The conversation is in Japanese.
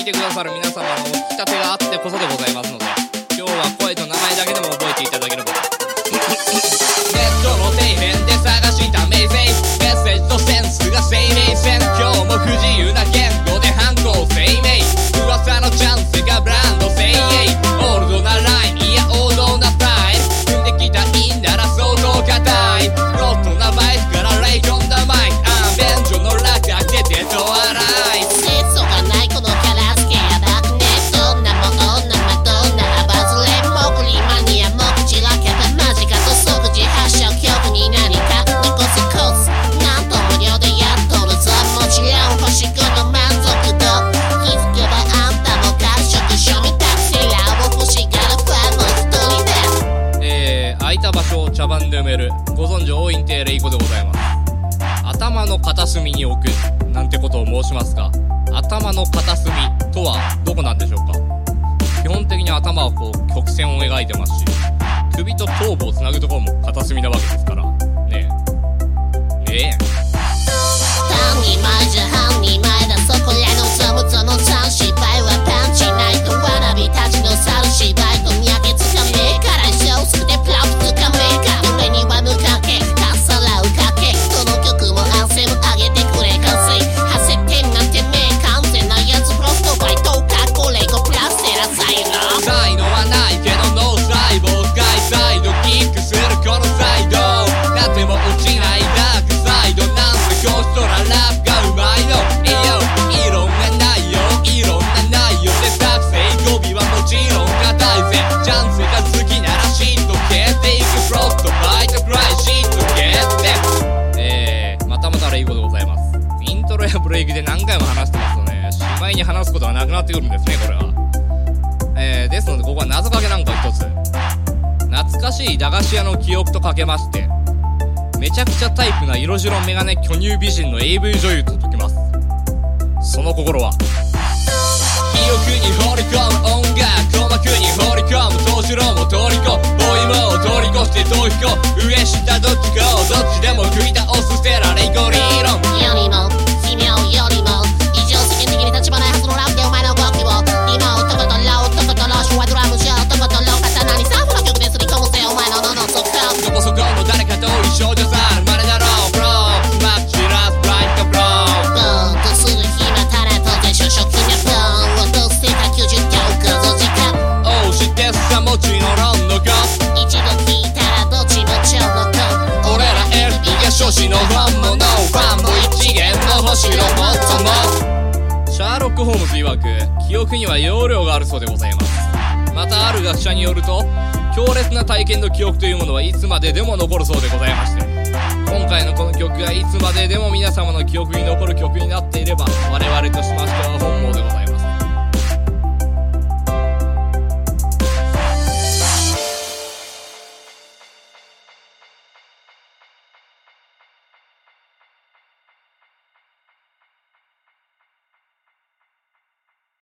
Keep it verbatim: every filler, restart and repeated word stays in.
てくださる皆様のお聞き立てがあってこそでございますので、今日は声と名前だけでも覚えていただければ。ネットの底辺で探したメイゼイ、メッセージとセンスが生命線、今日も不自由な言語で反抗生命、噂のチャンスがブランド精鋭、オールドなライン、いや王道なスタイル、踏んできたいんなら相当硬い、ロットなバイクからレイ込んだマイク、アンベンジョのラ開けてと洗い、 節操がないこのキャラ付けやだね、どんなもんなまどんなバズレモグリマニアも口らけたマジかと即時発射曲に何か残すコツ、なんと無料でやっとるぞ、もちろん欲しくの満足度、気づけばあんたも褐色書みたくセラーを欲しがるファンの一人です。 えー、空いた場所を茶番で埋めるご存知大院亭レイコでございます。頭の片隅に置くなんてことを申しますが、頭の片隅とはどこなんでしょうか。基本的に頭はこう曲線を描いてますし、首と頭部をつなぐところも片隅なわけですからねえねえ単に前じゃ半に前だ、そこらのゾムゾムさん芝居はパンチないとわらびたちの猿芝居と見分けつかめえから小数でプラフつかめえか、俺には無関係かっさらうかけ、どの曲もアンセム上げてくれ完成、はせてんなんてめえ完全なやつプロストバイトかこれごプラステラサイロ才能はないけど脳細胞外サイドキックするこのサイド、なっても落ちないダークサイド、なんせこうしとらラップがうまいの、えよいろんな内容いろんな内容で作成語尾はもちろん硬いぜ、チャンスが好きならシート蹴っていくフロストバイトくらいシート蹴って、えー、またまたレイコでございます。イントロやブレイクで何回も話してますとね、しまいに話すことがなくなってくるんですね、これは。えー、ですのでここは謎かけなんか一つ、懐かしい駄菓子屋の記憶とかけまして、めちゃくちゃタイプな色白メガネ巨乳美人の エーブイ 女優と解きます。その心は記憶に放り込む音楽、鼓膜に放り込む藤次郎も通り子、ボイモを通り越して逃避行、上下どっちかをどっちでも食い倒すステラレイコリーロン、 よりも奇妙よりも異常世間的に立場ないはずのラップでお前の動きを今男とロー男とローシュはドラムじゃ男とロー刀にサーフの曲ですり込むぜお前の喉の底、 そこそこの誰かと一緒じゃさ生まれだろうブロー、スマッチラスブライトブロー、 ボーンとする暇タレントで初初期なボーンを落としてたきゅうじゅっきょうごぞじか、 おう知ってさもちのろんの子、 一度聞いたらどっちも超の子、 俺ら エルピー が初子のファンものファンも一元の星のもっとも、シャーロック・ホームズ曰く記憶には容量があるそうでございます。またある学者によると、強烈な体験の記憶というものはいつまででも残るそうでございまして、今回のこの曲がいつまででも皆様の記憶に残る曲になっていれば我々としましては本望でございます。